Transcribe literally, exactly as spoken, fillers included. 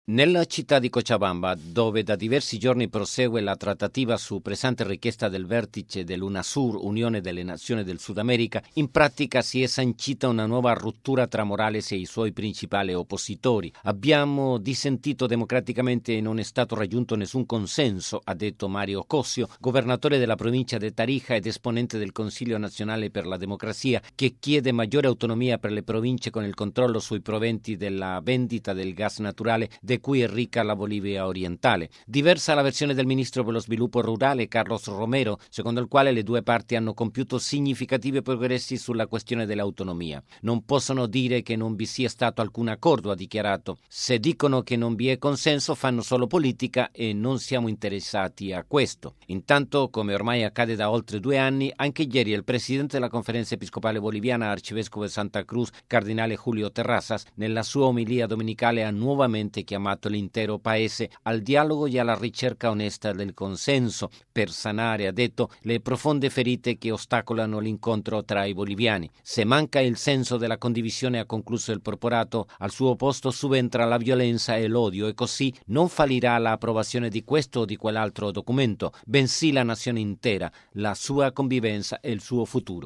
Nella città di Cochabamba, dove da diversi giorni prosegue la trattativa su pressante richiesta del vertice dell'UNASUR, Unione delle Nazioni del Sud America, in pratica si è sancita una nuova rottura tra Morales e i suoi principali oppositori. Abbiamo dissentito democraticamente e non è stato raggiunto nessun consenso, ha detto Mario Cosio, governatore della provincia di Tarija ed esponente del Consiglio Nazionale per la Democrazia, che chiede maggiore autonomia per le province con il controllo sui proventi della vendita del gas naturale di cui è ricca la Bolivia orientale. Diversa la versione del ministro per lo sviluppo rurale Carlos Romero, secondo il quale le due parti hanno compiuto significativi progressi sulla questione dell'autonomia. Non possono dire che non vi sia stato alcun accordo, ha dichiarato. Se dicono che non vi è consenso fanno solo politica e non siamo interessati a questo. Intanto, come ormai accade da oltre due anni, anche ieri il presidente della Conferenza Episcopale Boliviana, arcivescovo di Santa Cruz, cardinale Julio Terrazas, nella sua omilia domenicale ha nuovamente chiamato l'intero paese al dialogo e alla ricerca onesta del consenso per sanare, ha detto, le profonde ferite che ostacolano l'incontro tra i boliviani. Se manca il senso della condivisione, ha concluso il porporato, al suo posto subentra la violenza e l'odio e così non fallirà l'approvazione di questo o di quell'altro documento, bensì la nazione intera, la sua convivenza e il suo futuro.